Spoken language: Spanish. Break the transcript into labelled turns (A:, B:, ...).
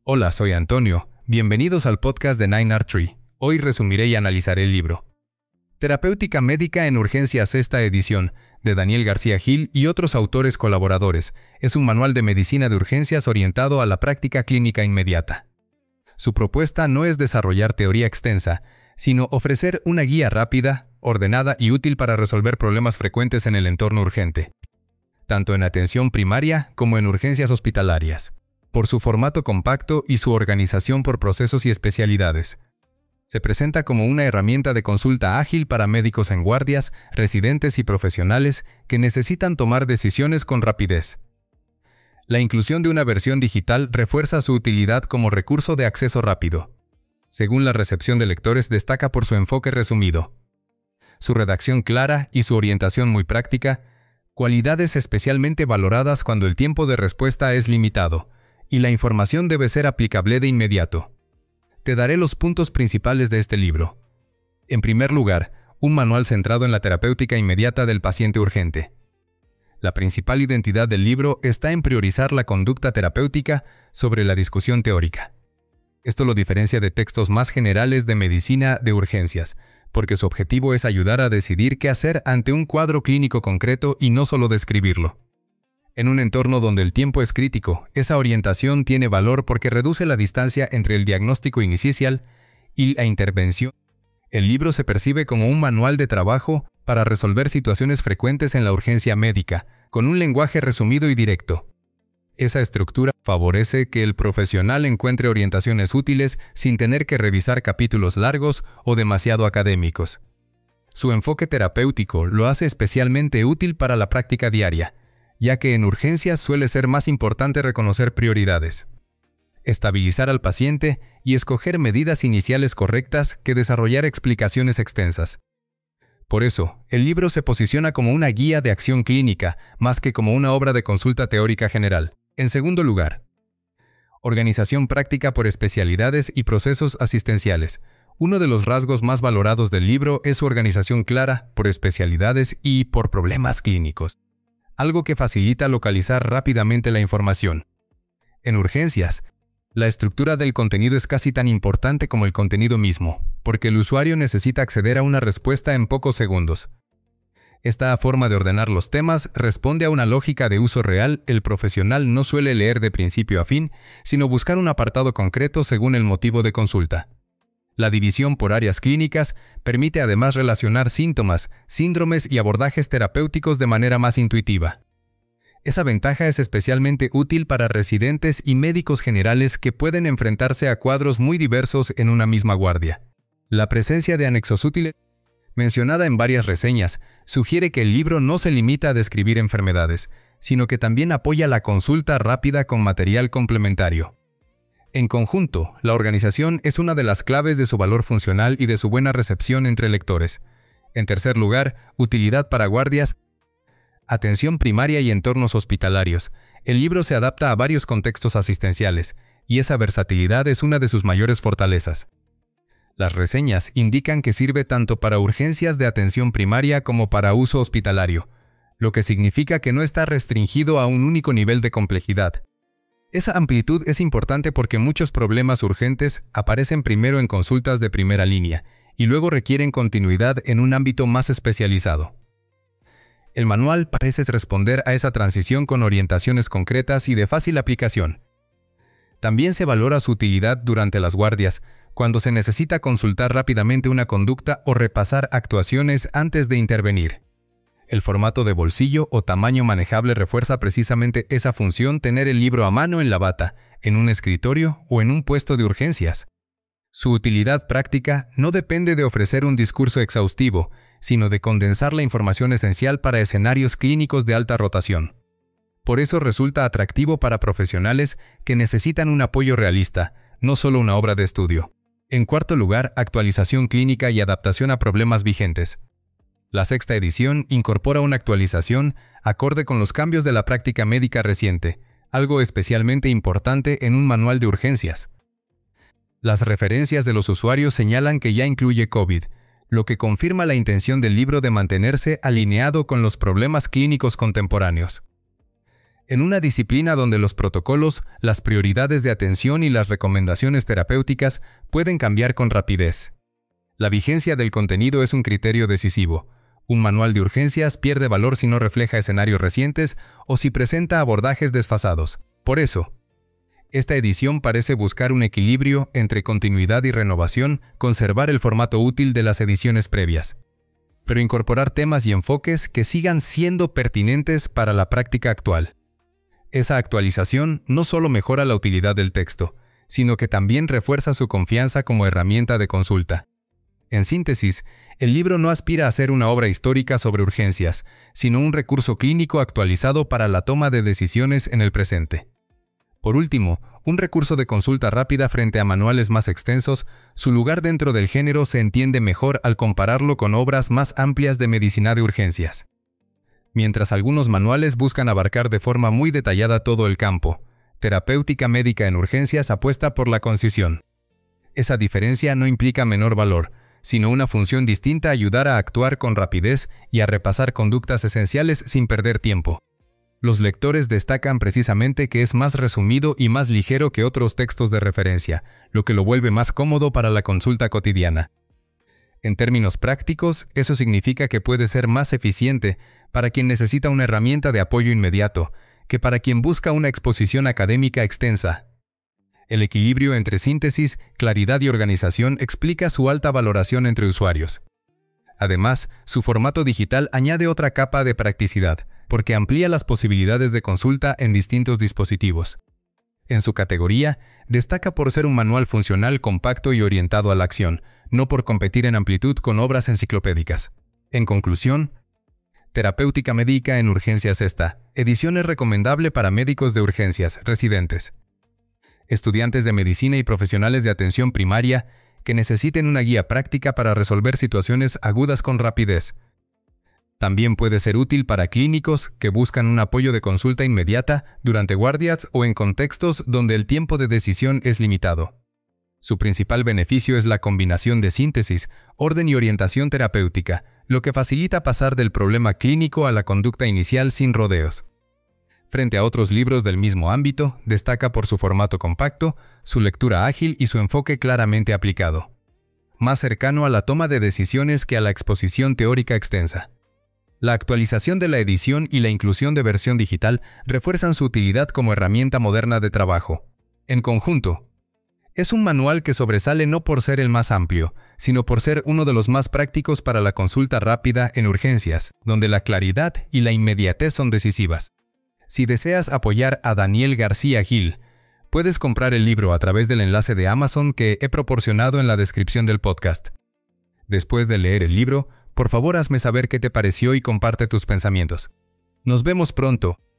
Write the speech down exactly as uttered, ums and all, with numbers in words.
A: Hola, soy Antonio. Bienvenidos al podcast de Nine R Tree. Hoy resumiré y analizaré el libro Terapéutica Médica en Urgencias, sexta edición, de Daniel García Gil y otros autores colaboradores. Es un manual de medicina de urgencias orientado a la práctica clínica inmediata. Su propuesta no es desarrollar teoría extensa, sino ofrecer una guía rápida, ordenada y útil para resolver problemas frecuentes en el entorno urgente, tanto en atención primaria como en urgencias hospitalarias, por su formato compacto y su organización por procesos y especialidades. Se presenta como una herramienta de consulta ágil para médicos en guardias, residentes y profesionales que necesitan tomar decisiones con rapidez. La inclusión de una versión digital refuerza su utilidad como recurso de acceso rápido. Según la recepción de lectores, destaca por su enfoque resumido, su redacción clara y su orientación muy práctica, cualidades especialmente valoradas cuando el tiempo de respuesta es limitado y la información debe ser aplicable de inmediato. Te daré los puntos principales de este libro. En primer lugar, un manual centrado en la terapéutica inmediata del paciente urgente. La principal identidad del libro está en priorizar la conducta terapéutica sobre la discusión teórica. Esto lo diferencia de textos más generales de medicina de urgencias, porque su objetivo es ayudar a decidir qué hacer ante un cuadro clínico concreto y no solo describirlo. En un entorno donde el tiempo es crítico, esa orientación tiene valor porque reduce la distancia entre el diagnóstico inicial y la intervención. El libro se percibe como un manual de trabajo para resolver situaciones frecuentes en la urgencia médica, con un lenguaje resumido y directo. Esa estructura favorece que el profesional encuentre orientaciones útiles sin tener que revisar capítulos largos o demasiado académicos. Su enfoque terapéutico lo hace especialmente útil para la práctica diaria, ya que en urgencias suele ser más importante reconocer prioridades, estabilizar al paciente y escoger medidas iniciales correctas que desarrollar explicaciones extensas. Por eso, el libro se posiciona como una guía de acción clínica, más que como una obra de consulta teórica general. En segundo lugar, organización práctica por especialidades y procesos asistenciales. Uno de los rasgos más valorados del libro es su organización clara por especialidades y por problemas clínicos, algo que facilita localizar rápidamente la información. En urgencias, la estructura del contenido es casi tan importante como el contenido mismo, porque el usuario necesita acceder a una respuesta en pocos segundos. Esta forma de ordenar los temas responde a una lógica de uso real. El profesional no suele leer de principio a fin, sino buscar un apartado concreto según el motivo de consulta. La división por áreas clínicas permite además relacionar síntomas, síndromes y abordajes terapéuticos de manera más intuitiva. Esa ventaja es especialmente útil para residentes y médicos generales que pueden enfrentarse a cuadros muy diversos en una misma guardia. La presencia de anexos útiles, mencionada en varias reseñas, sugiere que el libro no se limita a describir enfermedades, sino que también apoya la consulta rápida con material complementario. En conjunto, la organización es una de las claves de su valor funcional y de su buena recepción entre lectores. En tercer lugar, utilidad para guardias, atención primaria y entornos hospitalarios. El libro se adapta a varios contextos asistenciales, y esa versatilidad es una de sus mayores fortalezas. Las reseñas indican que sirve tanto para urgencias de atención primaria como para uso hospitalario, lo que significa que no está restringido a un único nivel de complejidad. Esa amplitud es importante porque muchos problemas urgentes aparecen primero en consultas de primera línea y luego requieren continuidad en un ámbito más especializado. El manual parece responder a esa transición con orientaciones concretas y de fácil aplicación. También se valora su utilidad durante las guardias, cuando se necesita consultar rápidamente una conducta o repasar actuaciones antes de intervenir. El formato de bolsillo o tamaño manejable refuerza precisamente esa función, tener el libro a mano en la bata, en un escritorio o en un puesto de urgencias. Su utilidad práctica no depende de ofrecer un discurso exhaustivo, sino de condensar la información esencial para escenarios clínicos de alta rotación. Por eso resulta atractivo para profesionales que necesitan un apoyo realista, no solo una obra de estudio. En cuarto lugar, actualización clínica y adaptación a problemas vigentes. La sexta edición incorpora una actualización acorde con los cambios de la práctica médica reciente, algo especialmente importante en un manual de urgencias. Las referencias de los usuarios señalan que ya incluye COVID, lo que confirma la intención del libro de mantenerse alineado con los problemas clínicos contemporáneos. En una disciplina donde los protocolos, las prioridades de atención y las recomendaciones terapéuticas pueden cambiar con rapidez. La vigencia del contenido es un criterio decisivo. Un manual de urgencias pierde valor si no refleja escenarios recientes o si presenta abordajes desfasados. Por eso, esta edición parece buscar un equilibrio entre continuidad y renovación, conservar el formato útil de las ediciones previas, pero incorporar temas y enfoques que sigan siendo pertinentes para la práctica actual. Esa actualización no solo mejora la utilidad del texto, sino que también refuerza su confianza como herramienta de consulta. En síntesis, el libro no aspira a ser una obra histórica sobre urgencias, sino un recurso clínico actualizado para la toma de decisiones en el presente. Por último, un recurso de consulta rápida frente a manuales más extensos, su lugar dentro del género se entiende mejor al compararlo con obras más amplias de medicina de urgencias. Mientras algunos manuales buscan abarcar de forma muy detallada todo el campo, Terapéutica Médica en Urgencias apuesta por la concisión. Esa diferencia no implica menor valor, sino una función distinta: ayudar a actuar con rapidez y a repasar conductas esenciales sin perder tiempo. Los lectores destacan precisamente que es más resumido y más ligero que otros textos de referencia, lo que lo vuelve más cómodo para la consulta cotidiana. En términos prácticos, eso significa que puede ser más eficiente para quien necesita una herramienta de apoyo inmediato, que para quien busca una exposición académica extensa. El equilibrio entre síntesis, claridad y organización explica su alta valoración entre usuarios. Además, su formato digital añade otra capa de practicidad, porque amplía las posibilidades de consulta en distintos dispositivos. En su categoría, destaca por ser un manual funcional, compacto y orientado a la acción, no por competir en amplitud con obras enciclopédicas. En conclusión, Terapéutica Médica en Urgencias esta edición es recomendable para médicos de urgencias, residentes, estudiantes de medicina y profesionales de atención primaria que necesiten una guía práctica para resolver situaciones agudas con rapidez. También puede ser útil para clínicos que buscan un apoyo de consulta inmediata durante guardias o en contextos donde el tiempo de decisión es limitado. Su principal beneficio es la combinación de síntesis, orden y orientación terapéutica, lo que facilita pasar del problema clínico a la conducta inicial sin rodeos. Frente a otros libros del mismo ámbito, destaca por su formato compacto, su lectura ágil y su enfoque claramente aplicado, más cercano a la toma de decisiones que a la exposición teórica extensa. La actualización de la edición y la inclusión de versión digital refuerzan su utilidad como herramienta moderna de trabajo. En conjunto, es un manual que sobresale no por ser el más amplio, sino por ser uno de los más prácticos para la consulta rápida en urgencias, donde la claridad y la inmediatez son decisivas. Si deseas apoyar a Daniel García Gil, puedes comprar el libro a través del enlace de Amazon que he proporcionado en la descripción del podcast. Después de leer el libro, por favor hazme saber qué te pareció y comparte tus pensamientos. Nos vemos pronto.